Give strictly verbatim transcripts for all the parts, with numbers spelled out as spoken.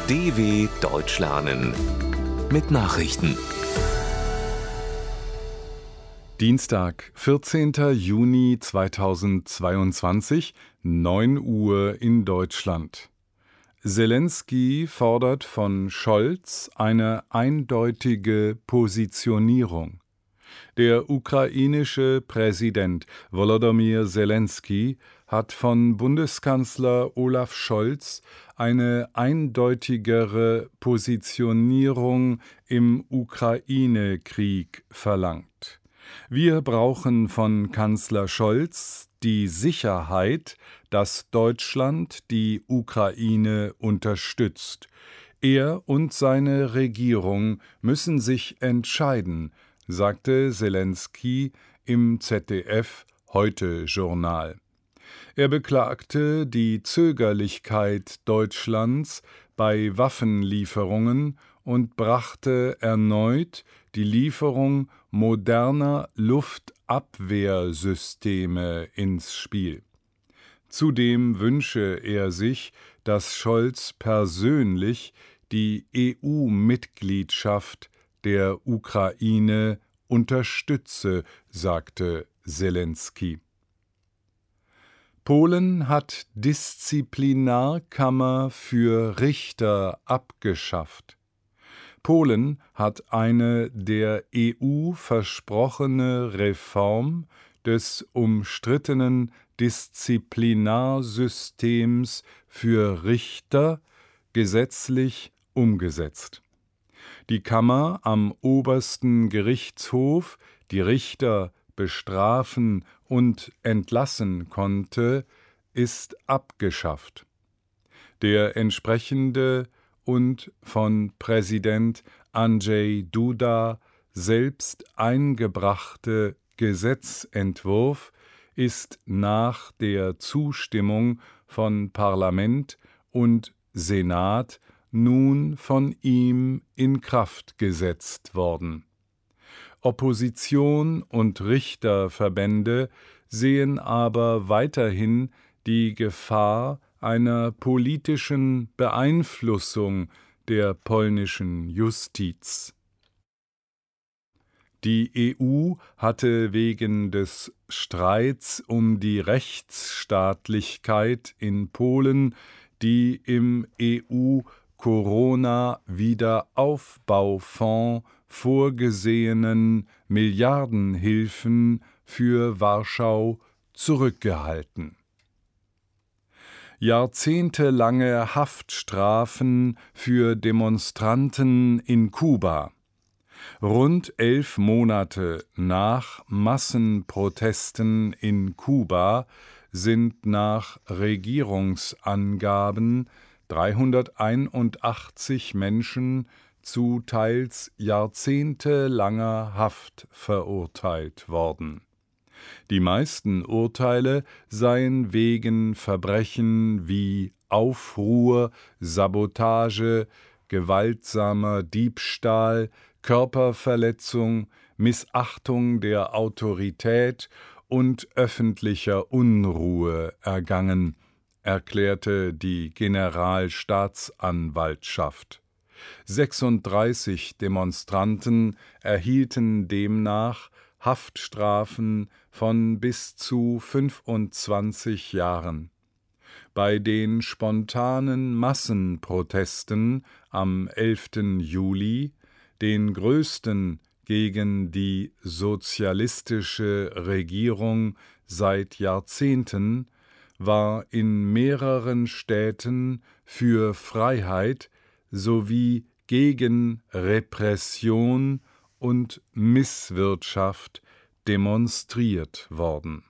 D W Deutsch lernen mit Nachrichten. Dienstag, vierzehnter Juni zweitausendzweiundzwanzig, neun Uhr in Deutschland. Selenskyj fordert von Scholz eine eindeutige Positionierung. Der ukrainische Präsident Volodymyr Selenskyj hat von Bundeskanzler Olaf Scholz eine eindeutigere Positionierung im Ukraine-Krieg verlangt. Wir brauchen von Kanzler Scholz die Sicherheit, dass Deutschland die Ukraine unterstützt. Er und seine Regierung müssen sich entscheiden, sagte Selenskyj im Z D F Heute-Journal. Er beklagte die Zögerlichkeit Deutschlands bei Waffenlieferungen und brachte erneut die Lieferung moderner Luftabwehrsysteme ins Spiel. Zudem wünsche er sich, dass Scholz persönlich die E U-Mitgliedschaft der Ukraine unterstütze, sagte Selenskyj. Polen hat Disziplinarkammer für Richter abgeschafft. Polen hat eine der E U versprochene Reform des umstrittenen Disziplinarsystems für Richter gesetzlich umgesetzt. Die Kammer am obersten Gerichtshof, die Richter bestrafen und entlassen konnte, ist abgeschafft. Der entsprechende und von Präsident Andrzej Duda selbst eingebrachte Gesetzentwurf ist nach der Zustimmung von Parlament und Senat nun von ihm in Kraft gesetzt worden. Opposition und Richterverbände sehen aber weiterhin die Gefahr einer politischen Beeinflussung der polnischen Justiz. Die E U hatte wegen des Streits um die Rechtsstaatlichkeit in Polen die im E U-Corona-Wiederaufbaufonds vorgesehenen Milliardenhilfen für Warschau zurückgehalten. Jahrzehntelange Haftstrafen für Demonstranten in Kuba. Rund elf Monate nach Massenprotesten in Kuba sind nach Regierungsangaben dreihunderteinundachtzig Menschen zu teils jahrzehntelanger Haft verurteilt worden. Die meisten Urteile seien wegen Verbrechen wie Aufruhr, Sabotage, gewaltsamer Diebstahl, Körperverletzung, Missachtung der Autorität und öffentlicher Unruhe ergangen, erklärte die Generalstaatsanwaltschaft. sechsunddreißig Demonstranten erhielten demnach Haftstrafen von bis zu fünfundzwanzig Jahren. Bei den spontanen Massenprotesten am elften Juli, den größten gegen die sozialistische Regierung seit Jahrzehnten, war in mehreren Städten für Freiheit sowie gegen Repression und Misswirtschaft demonstriert worden.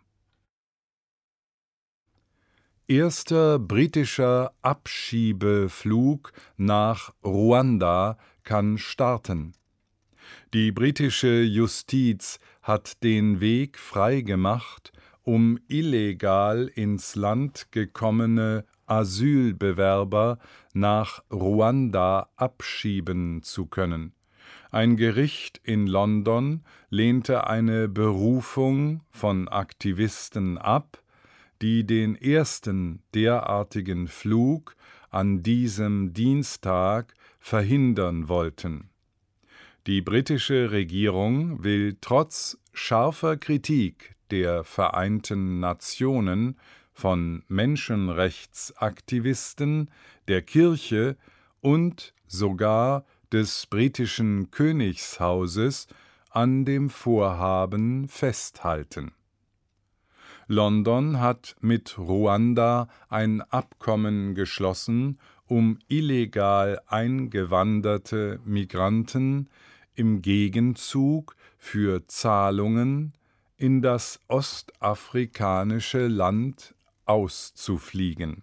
Erster britischer Abschiebeflug nach Ruanda kann starten. Die britische Justiz hat den Weg freigemacht, um illegal ins Land gekommene Asylbewerber nach Ruanda abschieben zu können. Ein Gericht in London lehnte eine Berufung von Aktivisten ab, die den ersten derartigen Flug an diesem Dienstag verhindern wollten. Die britische Regierung will trotz scharfer Kritik der Vereinten Nationen von Menschenrechtsaktivisten, der Kirche und sogar des britischen Königshauses an dem Vorhaben festhalten. London hat mit Ruanda ein Abkommen geschlossen, um illegal eingewanderte Migranten im Gegenzug für Zahlungen in das ostafrikanische Land auszufliegen.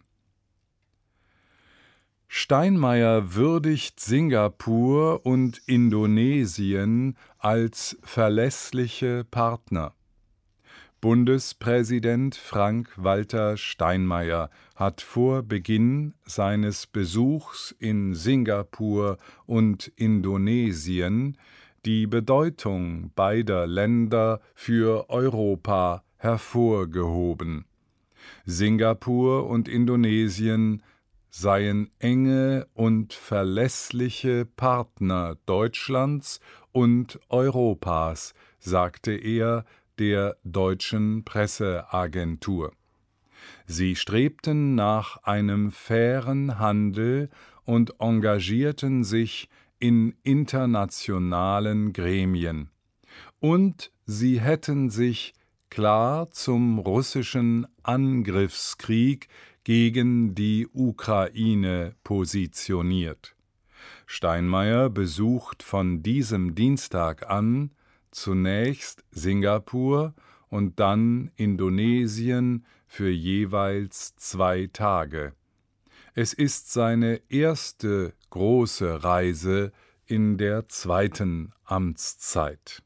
Steinmeier würdigt Singapur und Indonesien als verlässliche Partner. Bundespräsident Frank-Walter Steinmeier hat vor Beginn seines Besuchs in Singapur und Indonesien die Bedeutung beider Länder für Europa hervorgehoben. Singapur und Indonesien seien enge und verlässliche Partner Deutschlands und Europas, sagte er der deutschen Presseagentur. Sie strebten nach einem fairen Handel und engagierten sich in internationalen Gremien. Und sie hätten sich klar zum russischen Angriffskrieg gegen die Ukraine positioniert. Steinmeier besucht von diesem Dienstag an zunächst Singapur und dann Indonesien für jeweils zwei Tage. Es ist seine erste große Reise in der zweiten Amtszeit.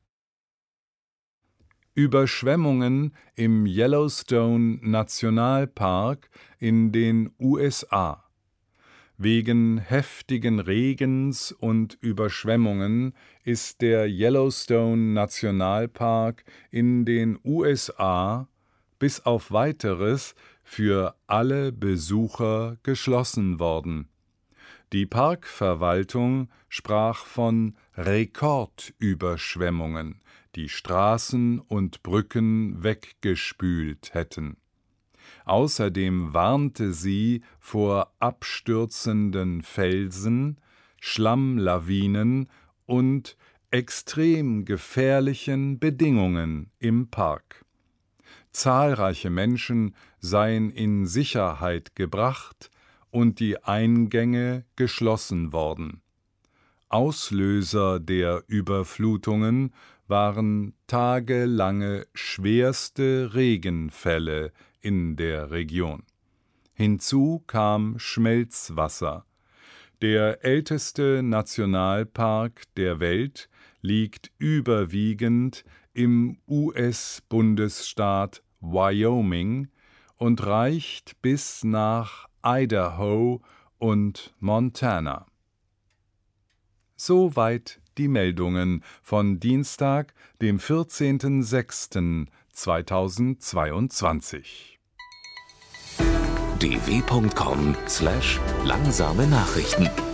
Überschwemmungen im Yellowstone Nationalpark in den U S A. Wegen heftigen Regens und Überschwemmungen ist der Yellowstone Nationalpark in den U S A bis auf Weiteres für alle Besucher geschlossen worden. Die Parkverwaltung sprach von Rekordüberschwemmungen, die Straßen und Brücken weggespült hätten. Außerdem warnte sie vor abstürzenden Felsen, Schlammlawinen und extrem gefährlichen Bedingungen im Park. Zahlreiche Menschen seien in Sicherheit gebracht und die Eingänge geschlossen worden. Auslöser der Überflutungen waren tagelange schwerste Regenfälle in der Region. Hinzu kam Schmelzwasser. Der älteste Nationalpark der Welt liegt überwiegend im U S-Bundesstaat Wyoming und reicht bis nach Idaho und Montana. Soweit die Meldungen von Dienstag, dem vierzehnten sechsten zweitausendzweiundzwanzig. d w punkt com slash langsame Nachrichten